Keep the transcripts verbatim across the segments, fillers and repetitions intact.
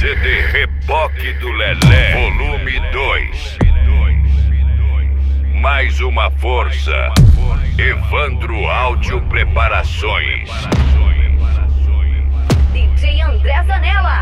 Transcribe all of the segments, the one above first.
C D Reboque do Lelé, volume dois. Mais uma força. Evandro Áudio Preparações. D J André Zanella.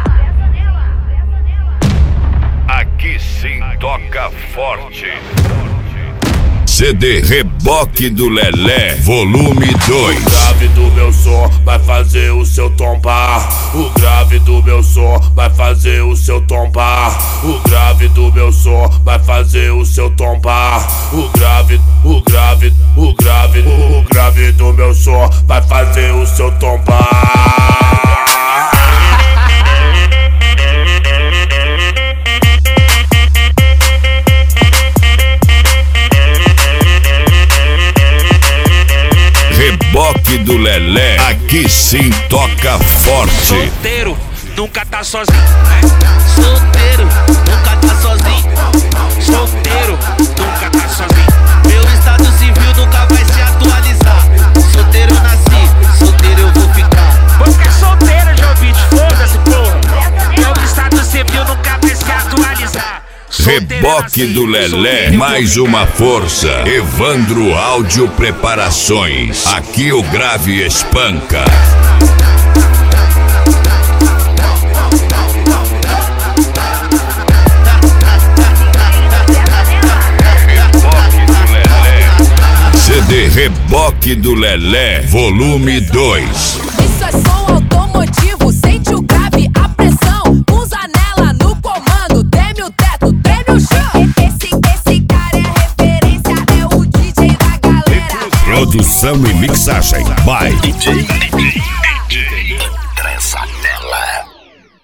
Aqui sim toca forte. C D Reboque do Lelé, volume dois. O grave do meu som vai fazer o seu tombar. O grave do meu som vai fazer o seu tombar. O grave do meu som vai fazer o seu tombar. O grave, o grave, o grave, o grave do meu som vai fazer o seu tombar. Reboque do Lelé, aqui sim toca forte. Solteiro, nunca tá sozinho. Solteiro, nunca tá sozinho. Solteiro, nunca tá sozinho. Meu estado civil nunca vai se atualizar. Solteiro eu nasci, solteiro eu vou ficar. Vou ficar solteiro, Jovite, foda-se, porra. Meu estado civil nunca vai se atualizar. Reboque do Lelé, mais uma força. Evandro Áudio Preparações. Aqui o grave espanca. Reboque do Lelé. C D Reboque do Lelé, volume dois. Isso é som automotivo, sente o grave, a pressão. Com Zanella no comando, treme o teto, treme o chão. Esse, esse cara é referência, é o D J da galera. Produção e mixagem by D J, D J, D J André Zanella.